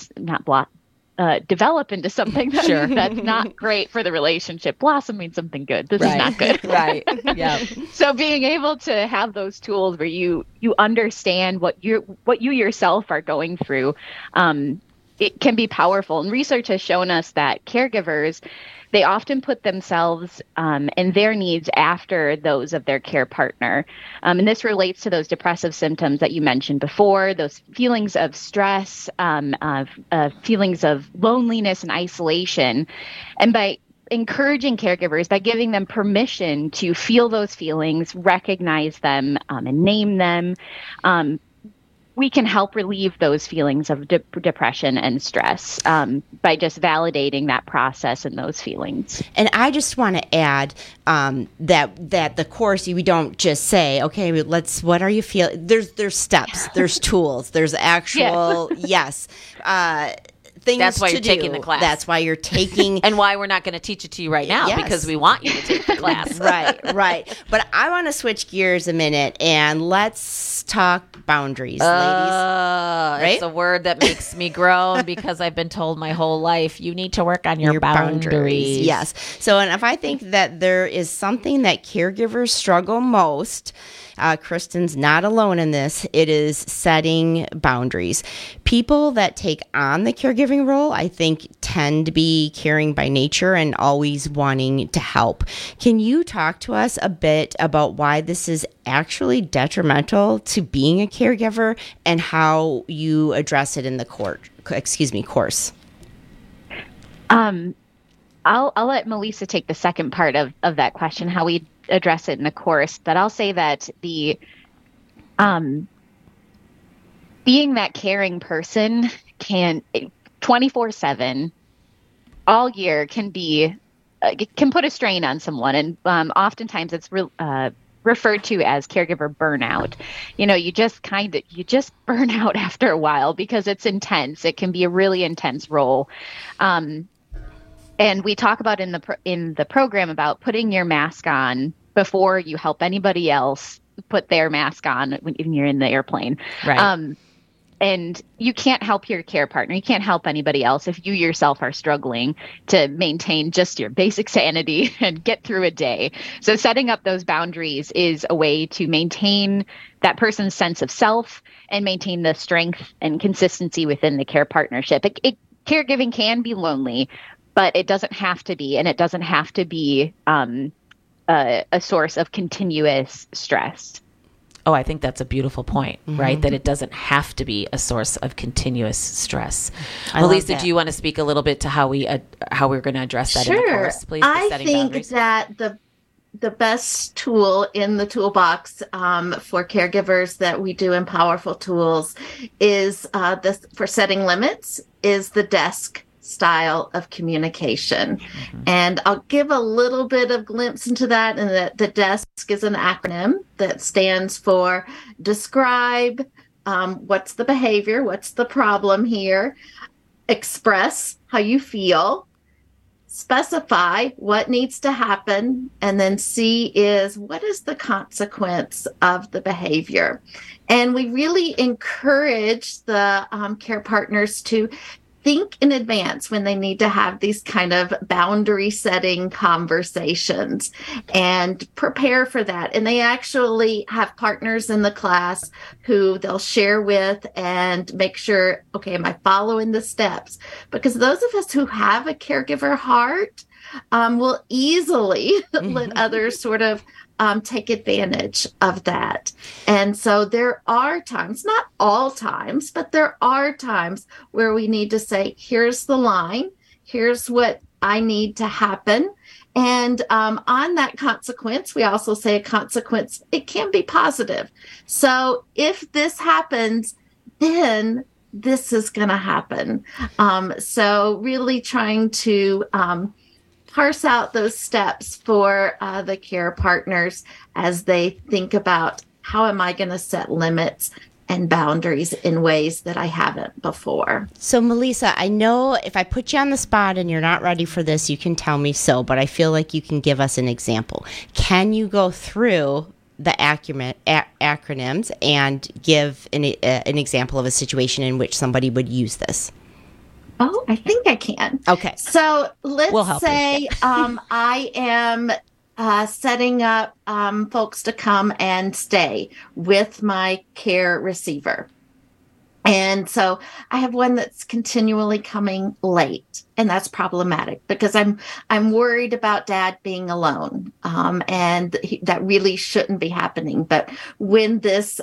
develop into something that's not great for the relationship. Blossom means something good. This is not good. Right. Yeah. So being able to have those tools where you understand what you yourself are going through, it can be powerful. And research has shown us that caregivers, they often put themselves and their needs after those of their care partner. And this relates to those depressive symptoms that you mentioned before, those feelings of stress, feelings of loneliness and isolation. And by encouraging caregivers, by giving them permission to feel those feelings, recognize them, and name them, we can help relieve those feelings of depression and stress by just validating that process and those feelings. And I just want to add that the course, we don't just say, okay, what are you feeling? There's steps, there's tools, there's actual, things That's why to you're taking the class. That's why you're taking. And why we're not going to teach it to you right now, because we want you to take the class. Right. But I want to switch gears a minute and let's talk boundaries, ladies. Right? It's a word that makes me groan because I've been told my whole life, you need to work on your boundaries. Yes. So, and if I think that there is something that caregivers struggle most, Kristen's not alone in this. It is setting boundaries. People that take on the caregiving role, I think, tend to be caring by nature and always wanting to help. Can you talk to us a bit about why this is actually detrimental to being a caregiver and how you address it in the course? I'll let Melissa take the second part of that question, how we address it in the course. But I'll say that the being that caring person can 24/7 all year can put a strain on someone, and oftentimes it's referred to as caregiver burnout. You just burn out after a while because it's intense. It can be a really intense role. And we talk about in the program about putting your mask on before you help anybody else put their mask on when you're in the airplane. Right. And you can't help your care partner. You can't help anybody else if you yourself are struggling to maintain just your basic sanity and get through a day. So setting up those boundaries is a way to maintain that person's sense of self and maintain the strength and consistency within the care partnership. Caregiving can be lonely, but it doesn't have to be, and it doesn't have to be a source of continuous stress. Oh, I think that's a beautiful point, right? That it doesn't have to be a source of continuous stress. Melissa, do you want to speak a little bit to how we're going to address that in the course, please? I think that the best tool in the toolbox for caregivers that we do in Powerful Tools is for setting limits is the DESC style of communication. And I'll give a little bit of glimpse into that. And the DESC is an acronym that stands for describe, what's the behavior, what's the problem here, express how you feel, specify what needs to happen, and then C is what is the consequence of the behavior. And we really encourage the care partners to think in advance when they need to have these kind of boundary setting conversations and prepare for that. And they actually have partners in the class who they'll share with and make sure, okay, am I following the steps? Because those of us who have a caregiver heart will easily let others sort of take advantage of that. And so there are times, not all times, but there are times where we need to say, here's the line, here's what I need to happen. And on that consequence, we also say a consequence, it can be positive. So if this happens, then this is going to happen. So really trying to parse out those steps for the care partners as they think about how am I going to set limits and boundaries in ways that I haven't before. So, Melissa, I know if I put you on the spot and you're not ready for this, you can tell me so, but I feel like you can give us an example. Can you go through the acronyms and give an example of a situation in which somebody would use this? Oh, I think I can. Okay. So let's say I am setting up folks to come and stay with my care receiver. And so I have one that's continually coming late, and that's problematic because I'm worried about Dad being alone, and that really shouldn't be happening. But when this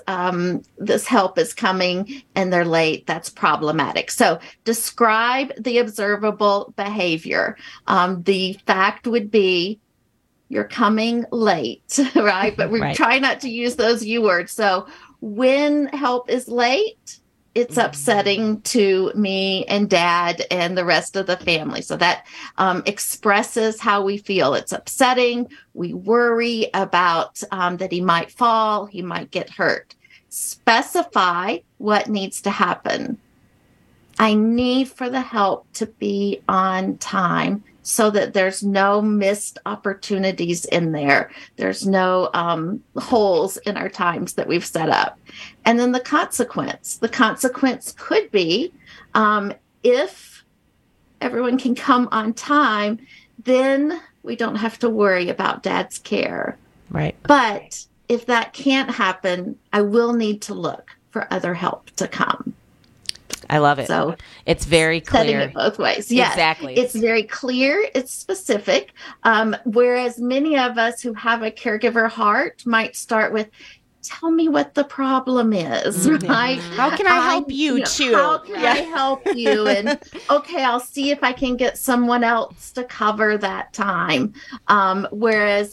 help is coming and they're late, that's problematic. So describe the observable behavior. The fact would be you're coming late, right? But we try not to use those U words. So when help is late, it's upsetting to me and Dad and the rest of the family. So that expresses how we feel. It's upsetting. We worry about that he might fall, he might get hurt. Specify what needs to happen. I need for the help to be on time so that there's no missed opportunities in there. There's no holes in our times that we've set up. And then the consequence. The consequence could be if everyone can come on time, then we don't have to worry about Dad's care. Right. But if that can't happen, I will need to look for other help to come. I love it. So it's very clear. Setting it both ways. Yes, exactly. It's very clear. It's specific. Whereas many of us who have a caregiver heart might start with, tell me what the problem is, right? How can I help you too? How can I help you? And okay, I'll see if I can get someone else to cover that time. Whereas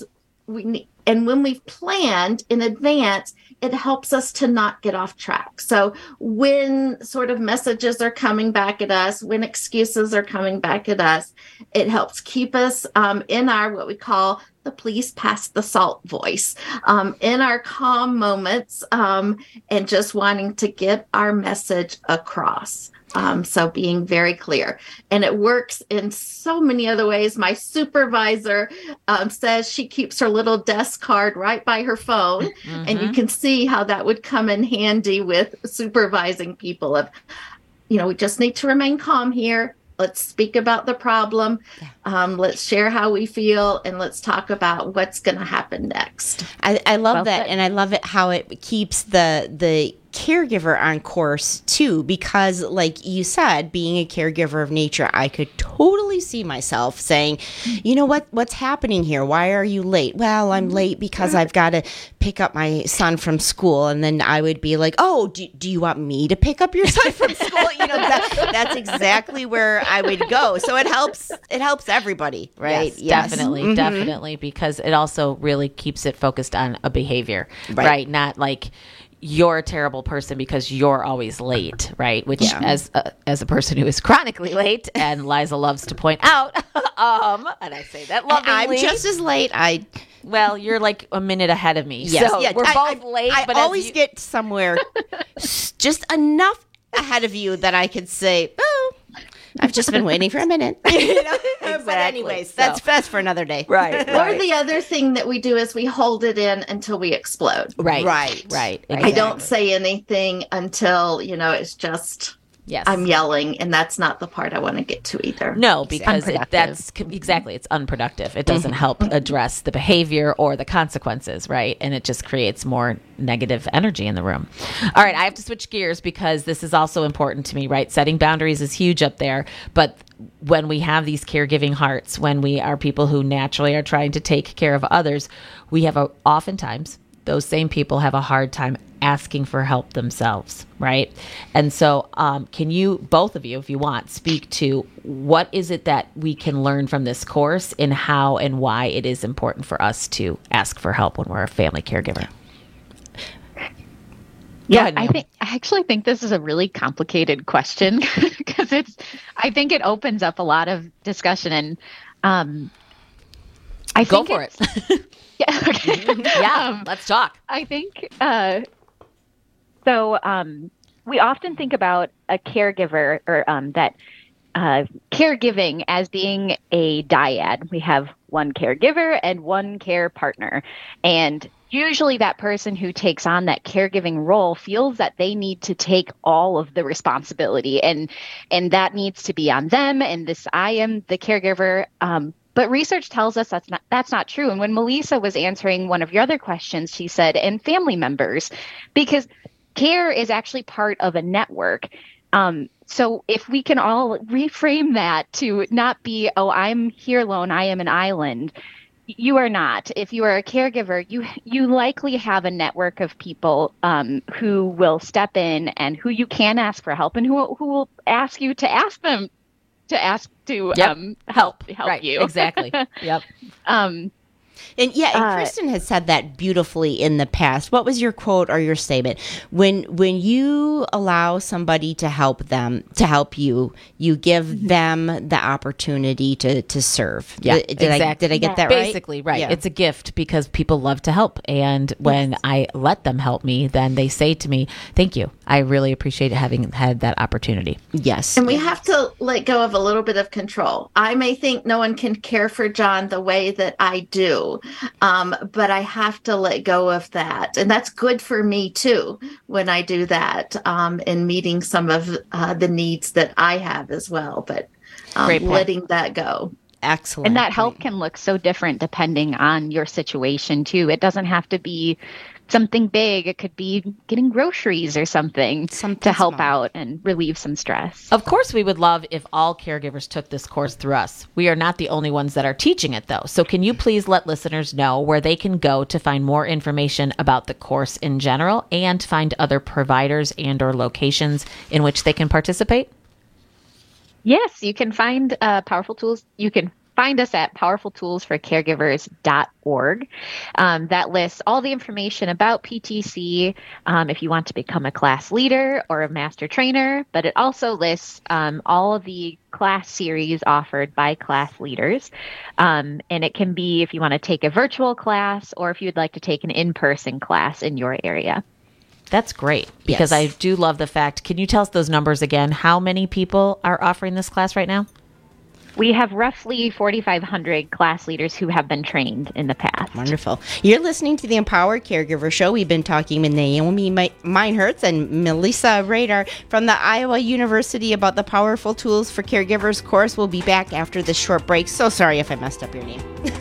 when we've planned in advance, it helps us to not get off track. So when sort of messages are coming back at us, when excuses are coming back at us, it helps keep us in our, what we call the please pass the salt voice, in our calm moments, and just wanting to get our message across. So being very clear. And it works in so many other ways. My supervisor says she keeps her little desk card right by her phone. And you can see how that would come in handy with supervising people of, we just need to remain calm here. Let's speak about the problem. Let's share how we feel, and let's talk about what's going to happen next. I love that. And I love it how it keeps the caregiver on course too, because like you said, being a caregiver of nature, I could totally see myself saying, you know what's happening here? Why are you late? Well, I'm late because I've got to pick up my son from school. And then I would be like, oh, do you want me to pick up your son from school? That's exactly where I would go. So it helps everybody, right? Yes. Definitely, because it also really keeps it focused on a behavior, right? Not like you're a terrible person because you're always late, right? Which as a person who is chronically late, and Liza loves to point out, and I say that lovingly. I'm just as late. Well, you're like a minute ahead of me. Yes, so we're both late. But I always get somewhere just enough ahead of you that I could say, oh, I've just been waiting for a minute. Exactly. But anyways, that's for another day. Right. Or the other thing that we do is we hold it in until we explode. Right. Exactly. I don't say anything until, it's just, I'm yelling, and that's not the part I want to get to either. No, because it's unproductive. It doesn't help address the behavior or the consequences, right? And it just creates more negative energy in the room. All right, I have to switch gears because this is also important to me, right? Setting boundaries is huge up there, but when we have these caregiving hearts, when we are people who naturally are trying to take care of others, we have oftentimes those same people have a hard time asking for help themselves, right? And so can you, both of you, if you want, speak to what is it that we can learn from this course and how and why it is important for us to ask for help when we're a family caregiver? Yeah, I actually think this is a really complicated question because I think it opens up a lot of discussion, and Go for it. Yeah. Okay. Yeah. Let's talk. I think we often think about a caregiver or that caregiving as being a dyad. We have one caregiver and one care partner, and usually that person who takes on that caregiving role feels that they need to take all of the responsibility, and that needs to be on them. And I am the caregiver. But research tells us that's not true. And when Melissa was answering one of your other questions, she said, and family members, because care is actually part of a network. So if we can all reframe that to not be, I'm here alone, I am an island. You are not. If you are a caregiver, you likely have a network of people who will step in and who you can ask for help, and who will ask you to ask them to help right, you. Exactly. Yep. And Kristen has said that beautifully in the past. What was your quote or your statement? When you allow somebody to help you, you give them the opportunity to serve. Yeah, Did I get that right? Basically, right. Yeah. It's a gift because people love to help. And when I let them help me, then they say to me, thank you. I really appreciate having had that opportunity. Yes. And we have to let go of a little bit of control. I may think no one can care for John the way that I do, but I have to let go of that. And that's good for me too, when I do that, in meeting some of the needs that I have as well, but letting that go. Excellent. And that help can look so different depending on your situation too. It doesn't have to be something big. It could be getting groceries or something to help out and relieve some stress. Of course, we would love if all caregivers took this course through us. We are not the only ones that are teaching it, though. So can you please let listeners know where they can go to find more information about the course in general and find other providers and or locations in which they can participate? Yes, you can find Powerful Tools. You can find us at powerfultoolsforcaregivers.org. That lists all the information about PTC if you want to become a class leader or a master trainer, but it also lists all of the class series offered by class leaders. And it can be if you want to take a virtual class or if you'd like to take an in-person class in your area. That's great because I do love the fact. Can you tell us those numbers again? How many people are offering this class right now? We have roughly 4,500 class leaders who have been trained in the past. Wonderful. You're listening to the Empowered Caregiver Show. We've been talking with Naomi Meinherz and Melissa Rader from the Iowa University about the Powerful Tools for Caregivers course. We'll be back after this short break. So sorry if I messed up your name.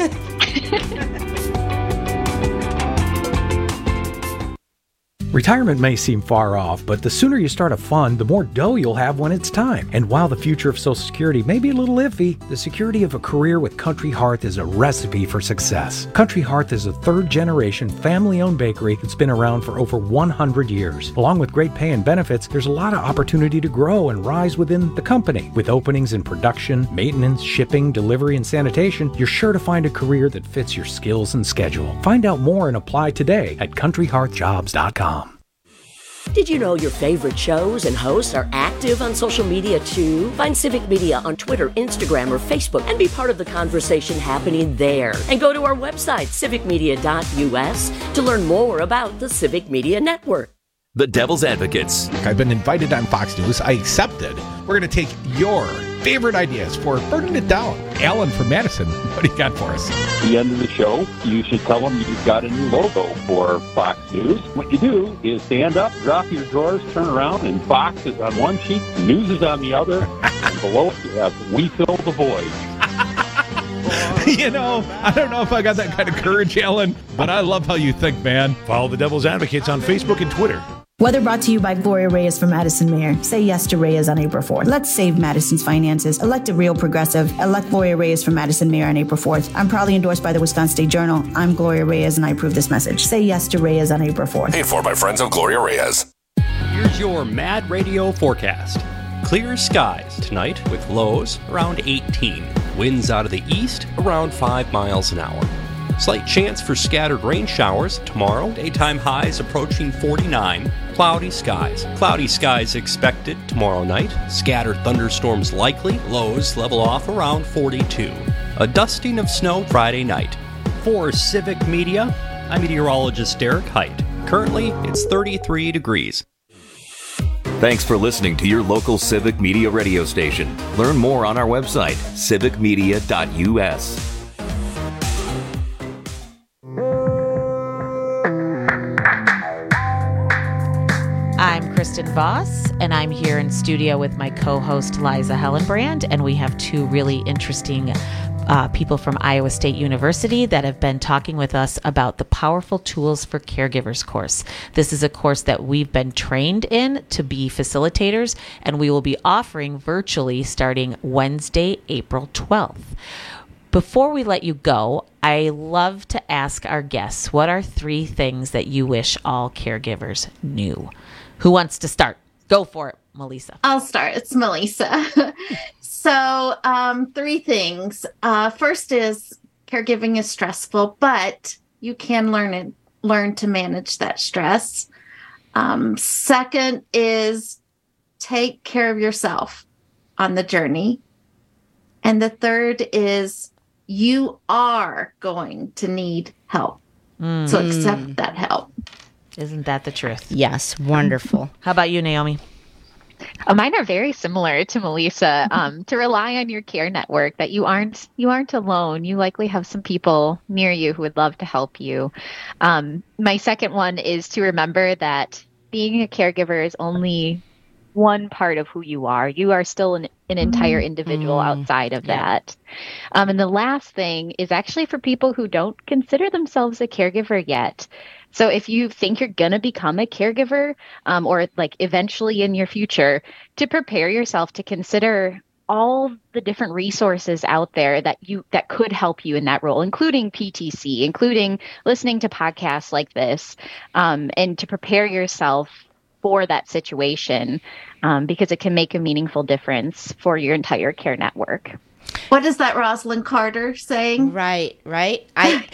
Retirement may seem far off, but the sooner you start a fund, the more dough you'll have when it's time. And while the future of Social Security may be a little iffy, the security of a career with Country Hearth is a recipe for success. Country Hearth is a third-generation, family-owned bakery that's been around for over 100 years. Along with great pay and benefits, there's a lot of opportunity to grow and rise within the company. With openings in production, maintenance, shipping, delivery, and sanitation, you're sure to find a career that fits your skills and schedule. Find out more and apply today at countryhearthjobs.com. Did you know your favorite shows and hosts are active on social media too? Find Civic Media on Twitter, Instagram, or Facebook and be part of the conversation happening there. And go to our website, civicmedia.us, to learn more about the Civic Media Network. The Devil's Advocates. I've been invited on Fox News. I accepted. We're going to take your favorite ideas for burning it down. Alan from Madison, what do you got for us? At the end of the show, you should tell them you've got a new logo for Fox News. What you do is stand up, drop your drawers, turn around, and Fox is on one cheek, news is on the other, and below it you have We Fill the Void. You know, I don't know if I got that kind of courage, Alan, but I love how you think, man. Follow the Devil's Advocates on Facebook and Twitter. Weather brought to you by Gloria Reyes from Madison Mayor. Say yes to Reyes on April 4th. Let's save Madison's finances. Elect a real progressive. Elect Gloria Reyes from Madison Mayor on April 4th. I'm proudly endorsed by the Wisconsin State Journal. I'm Gloria Reyes, and I approve this message. Say yes to Reyes on April 4th. Paid for by friends of Gloria Reyes. Here's your Mad Radio forecast. Clear skies tonight with lows around 18. Winds out of the east around 5 miles an hour. Slight chance for scattered rain showers tomorrow. Daytime highs approaching 49. Cloudy skies. Cloudy skies expected tomorrow night. Scattered thunderstorms likely. Lows level off around 42. A dusting of snow Friday night. For Civic Media, I'm meteorologist Derek Height. Currently, it's 33 degrees. Thanks for listening to your local Civic Media radio station. Learn more on our website, civicmedia.us. I'm Kristen Voss, and I'm here in studio with my co-host Liza Hellenbrand, and we have two really interesting people from Iowa State University that have been talking with us about the Powerful Tools for Caregivers course. This is a course that we've been trained in to be facilitators, and we will be offering virtually starting Wednesday, April 12th. Before we let you go, I love to ask our guests, what are 3 things that you wish all caregivers knew? Who wants to start? Go for it, Melissa. I'll start. It's Melissa. So 3 things. First is caregiving is stressful, but you can learn to manage that stress. Second is take care of yourself on the journey. And the third is you are going to need help. So accept that help. Isn't that the truth? Yes, wonderful. How about you, Naomi? Mine are very similar to Melissa. To rely on your care network, that you aren't alone. You likely have some people near you who would love to help you. My second one is to remember that being a caregiver is only one part of who you are. You are still an entire individual outside of that. And the last thing is actually for people who don't consider themselves a caregiver yet. So if you think you're going to become a caregiver, or like eventually in your future, to prepare yourself to consider all the different resources out there that could help you in that role, including PTC, including listening to podcasts like this, and to prepare yourself for that situation, because it can make a meaningful difference for your entire care network. What is that Rosalind Carter saying? Right. I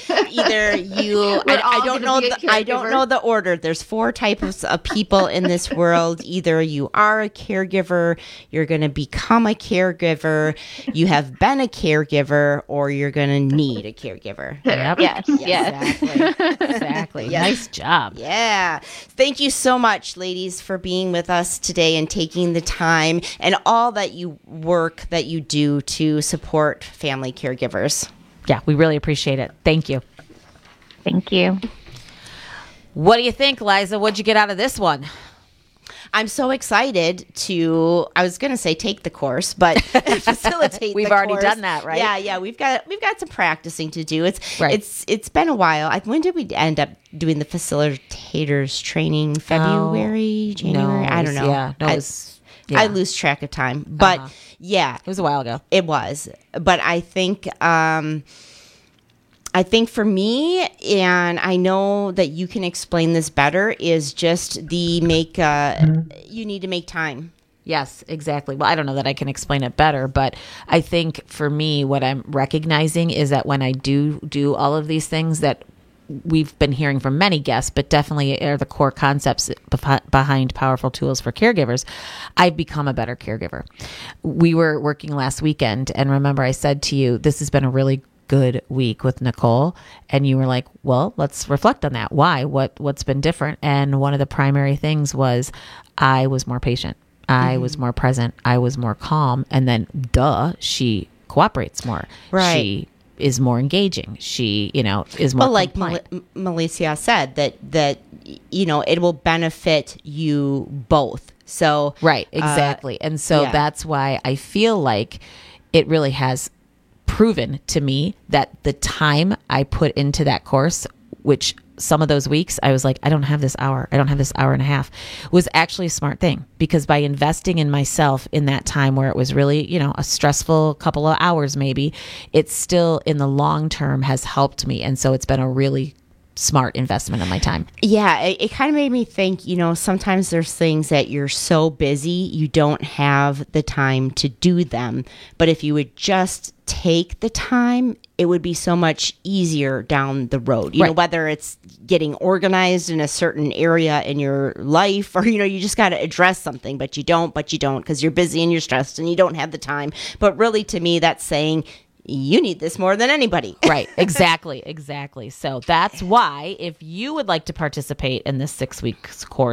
don't know the order. There's 4 types of people in this world. Either you are a caregiver, you're going to become a caregiver, you have been a caregiver, or you're going to need a caregiver. Yep. Yes. Exactly. Yes. Nice job. Yeah. Thank you so much, ladies, for being with us today and taking the time and all that you work that you do to support family caregivers. Yeah, we really appreciate it. Thank you. Thank you. What do you think, Liza? What'd you get out of this one? I'm so excited to, I was going to say take the course, but facilitate We've the already course. done that, right? Yeah. We've got some practicing to do. It's been a while. When did we end up doing the facilitators training? February, January? I don't know. Yeah. I lose track of time, but yeah, it was a while ago. It was, but I think for me, and I know that you can explain this better, is just you need to make time. Yes, exactly. Well, I don't know that I can explain it better, but I think for me, what I'm recognizing is that when I do all of these things that we've been hearing from many guests, but definitely are the core concepts behind Powerful Tools for Caregivers, I've become a better caregiver. We were working last weekend, and remember I said to you, this has been a really good week with Nicole. And you were like, well, let's reflect on that. Why? What's been different? And one of the primary things was I was more patient. I was more present. I was more calm. And then, she cooperates more. Right. She is more engaging. She, is more like compliant. Melissa said, that it will benefit you both. So right, exactly. And so that's why I feel like it really has proven to me that the time I put into that course, which some of those weeks I was like, I don't have this hour. I don't have this hour and a half, was actually a smart thing, because by investing in myself in that time where it was really, a stressful couple of hours, maybe, it still in the long term has helped me. And so it's been a really smart investment of my time. Yeah, it kind of made me think, sometimes there's things that you're so busy, you don't have the time to do them. But if you would just take the time, it would be so much easier down the road. You know, whether it's getting organized in a certain area in your life, or, you just got to address something, but you don't because you're busy and you're stressed and you don't have the time. But really, to me, that's saying, you need this more than anybody. Right. Exactly. So that's why if you would like to participate in this 6-week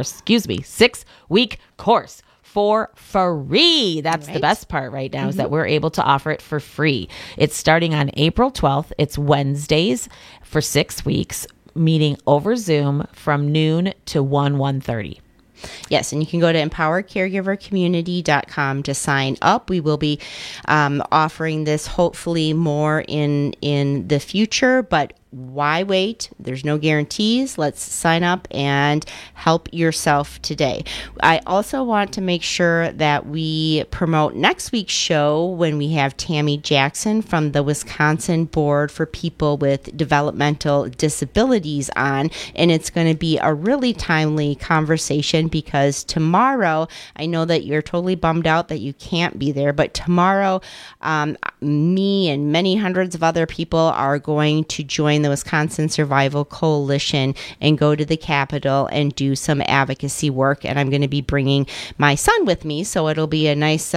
course for free. That's the best part right now, is that we're able to offer it for free. It's starting on April 12th. It's Wednesdays for 6 weeks, meeting over Zoom from noon to 1:30. Yes, and you can go to empoweredcaregivercommunity.com to sign up. We will be offering this hopefully more in the future, but why wait? There's no guarantees. Let's sign up and help yourself today. I also want to make sure that we promote next week's show when we have Tammy Jackson from the Wisconsin Board for People with Developmental Disabilities on, and it's going to be a really timely conversation, because tomorrow, I know that you're totally bummed out that you can't be there, but tomorrow, me and many hundreds of other people are going to join the Wisconsin Survival Coalition and go to the Capitol and do some advocacy work. And I'm going to be bringing my son with me, so it'll be a nice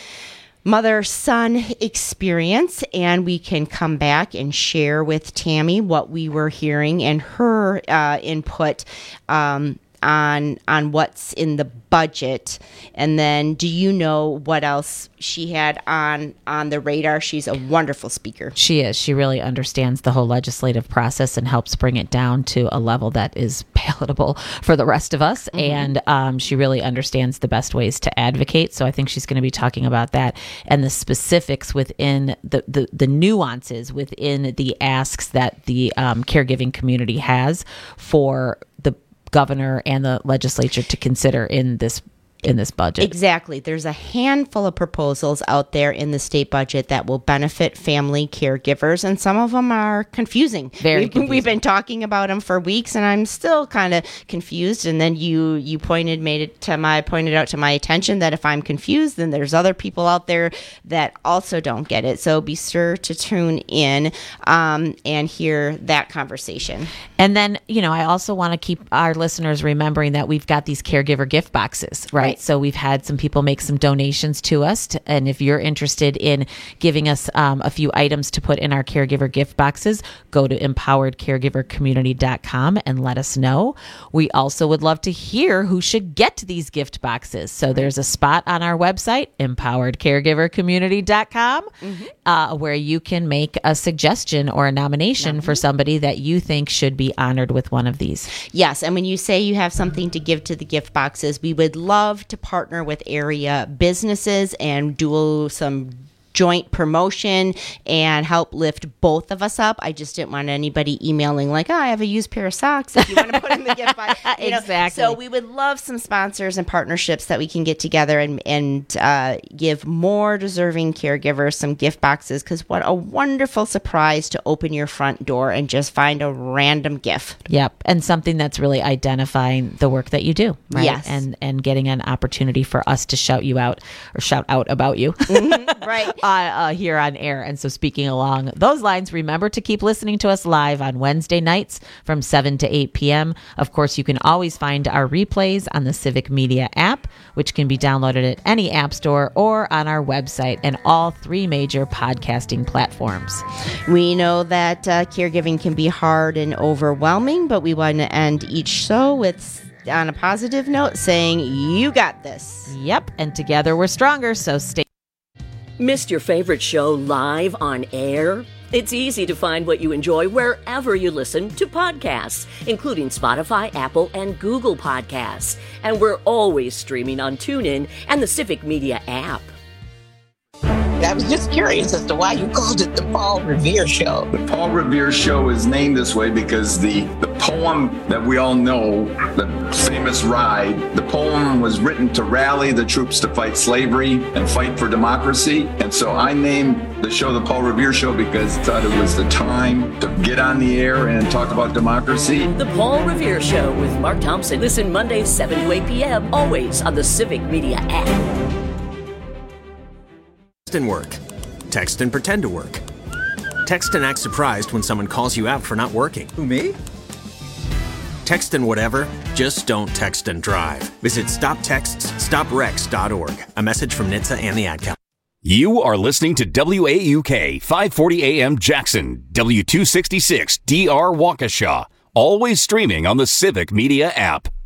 mother-son experience, and we can come back and share with Tammy what we were hearing and her input on what's in the budget. And then, do you know what else she had on the radar? She's a wonderful speaker. She is. She really understands the whole legislative process and helps bring it down to a level that is palatable for the rest of us. And she really understands the best ways to advocate. So I think she's going to be talking about that and the specifics within the nuances within the asks that the caregiving community has for the governor and the legislature to consider in this budget. Exactly. There's a handful of proposals out there in the state budget that will benefit family caregivers, and some of them are confusing. We've been talking about them for weeks, and I'm still kind of confused. And then you pointed out to my attention that if I'm confused, then there's other people out there that also don't get it. So be sure to tune in and hear that conversation. And then, I also want to keep our listeners remembering that we've got these caregiver gift boxes, right? So we've had some people make some donations to us. And if you're interested in giving us a few items to put in our caregiver gift boxes, go to empoweredcaregivercommunity.com and let us know. We also would love to hear who should get these gift boxes. So there's a spot on our website, empoweredcaregivercommunity.com, where you can make a suggestion or a nomination for somebody that you think should be honored with one of these. Yes. And when you say you have something to give to the gift boxes, we would love to partner with area businesses and do some joint promotion and help lift both of us up. I just didn't want anybody emailing like, I have a used pair of socks if you want to put in the gift box. Exactly. So we would love some sponsors and partnerships that we can get together and give more deserving caregivers some gift boxes, because what a wonderful surprise to open your front door and just find a random gift. Yep. And something that's really identifying the work that you do. Right? Yes. And getting an opportunity for us to shout out about you. Right. here on air. And so speaking along those lines, remember to keep listening to us live on Wednesday nights from 7 to 8 p.m. Of course, you can always find our replays on the Civic Media app, which can be downloaded at any app store or on our website and all 3 major podcasting platforms. We know that caregiving can be hard and overwhelming, but we want to end each show with, on a positive note, saying, you got this. Yep, and together we're stronger, so stay. Missed your favorite show live on air? It's easy to find what you enjoy wherever you listen to podcasts, including Spotify, Apple, and Google Podcasts. And we're always streaming on TuneIn and the Civic Media app. I was just curious as to why you called it the Paul Revere Show. The Paul Revere Show is named this way because the poem that we all know, the famous Ride, the poem was written to rally the troops to fight slavery and fight for democracy. And so I named the show the Paul Revere Show because I thought it was the time to get on the air and talk about democracy. The Paul Revere Show with Mark Thompson. Listen Mondays 7 to 8 p.m. always on the Civic Media app. Text and work. Text and pretend to work. Text and act surprised when someone calls you out for not working. Who, me? Text and whatever, just don't text and drive. Visit StopTextsStopWrecks.org. A message from NHTSA and the Ad Council. You are listening to WAUK 540 AM Jackson, W266 DR Waukesha, always streaming on the Civic Media app.